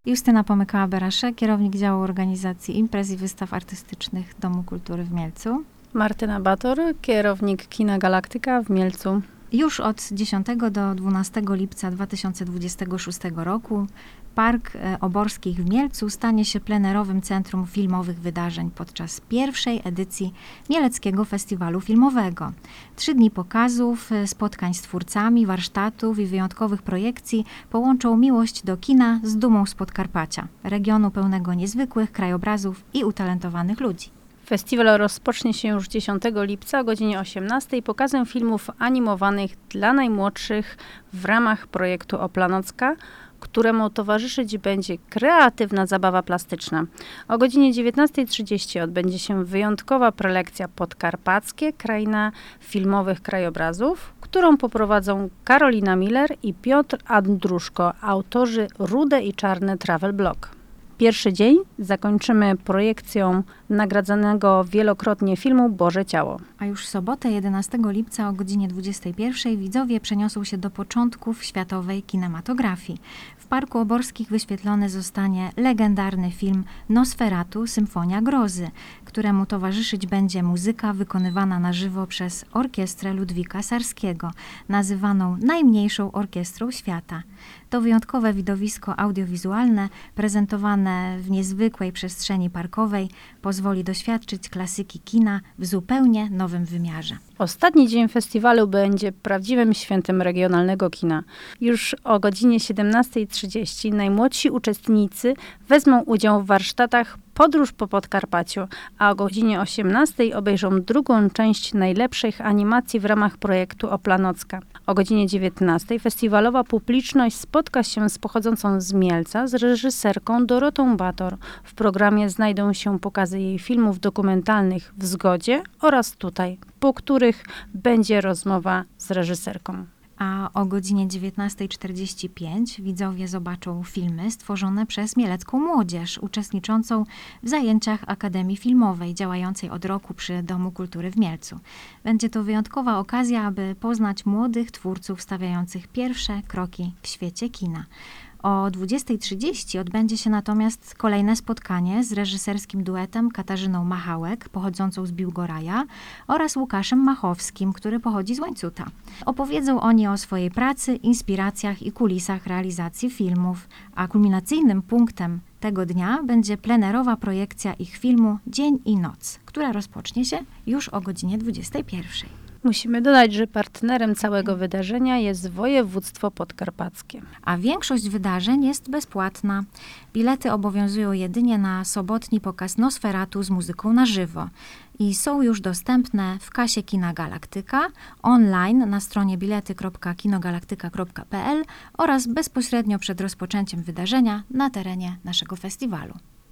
Justyna Pomykała-Beraszek, kierownik działu organizacji imprez i wystaw artystycznych Domu Kultury w Mielcu. Martyna Bator, kierownik Kina Galaktyka w Mielcu. Już od 10 do 12 lipca 2026 roku Park Oborskich w Mielcu stanie się plenerowym centrum filmowych wydarzeń podczas pierwszej edycji Mieleckiego Festiwalu Filmowego. 3 dni pokazów, spotkań z twórcami, warsztatów i wyjątkowych projekcji połączą miłość do kina z dumą z Podkarpacia, regionu pełnego niezwykłych krajobrazów i utalentowanych ludzi. Festiwal rozpocznie się już 10 lipca o godzinie 18 pokazem filmów animowanych dla najmłodszych w ramach projektu Oplanocka, któremu towarzyszyć będzie kreatywna zabawa plastyczna. O godzinie 19:30 odbędzie się wyjątkowa prelekcja Podkarpackie, kraina filmowych krajobrazów, którą poprowadzą Karolina Miller i Piotr Andruszko, autorzy Rude i Czarne Travel Blog. Pierwszy dzień zakończymy projekcją nagradzanego wielokrotnie filmu Boże Ciało. A już w sobotę 11 lipca o godzinie 21 widzowie przeniosą się do początków światowej kinematografii. W Parku Oborskich wyświetlony zostanie legendarny film Nosferatu – Symfonia Grozy, któremu towarzyszyć będzie muzyka wykonywana na żywo przez Orkiestrę Ludwika Sarskiego, nazywaną najmniejszą orkiestrą świata. To wyjątkowe widowisko audiowizualne, prezentowane w niezwykłej przestrzeni parkowej, pozwoli doświadczyć klasyki kina w zupełnie nowym wymiarze. Ostatni dzień festiwalu będzie prawdziwym świętem regionalnego kina. Już o godzinie 17:30 najmłodsi uczestnicy wezmą udział w warsztatach Podróż po Podkarpaciu, a o godzinie 18:00 obejrzą drugą część najlepszych animacji w ramach projektu Oplanocka. O godzinie 19:00 festiwalowa publiczność spotka się z pochodzącą z Mielca z reżyserką Dorotą Bator. W programie znajdą się pokazy jej filmów dokumentalnych w Zgodzie oraz Tutaj, po których będzie rozmowa z reżyserką. A o godzinie 19:45 widzowie zobaczą filmy stworzone przez mielecką młodzież uczestniczącą w zajęciach Akademii Filmowej działającej od roku przy Domu Kultury w Mielcu. Będzie to wyjątkowa okazja, aby poznać młodych twórców stawiających pierwsze kroki w świecie kina. O 20:30 odbędzie się natomiast kolejne spotkanie z reżyserskim duetem Katarzyną Machałek, pochodzącą z Biłgoraja, oraz Łukaszem Machowskim, który pochodzi z Łańcuta. Opowiedzą oni o swojej pracy, inspiracjach i kulisach realizacji filmów, a kulminacyjnym punktem tego dnia będzie plenerowa projekcja ich filmu Dzień i Noc, która rozpocznie się już o godzinie 21:00. Musimy dodać, że partnerem całego wydarzenia jest województwo podkarpackie. A większość wydarzeń jest bezpłatna. Bilety obowiązują jedynie na sobotni pokaz Nosferatu z muzyką na żywo i są już dostępne w kasie Kina Galaktyka, online na stronie bilety.kinogalaktyka.pl oraz bezpośrednio przed rozpoczęciem wydarzenia na terenie naszego festiwalu.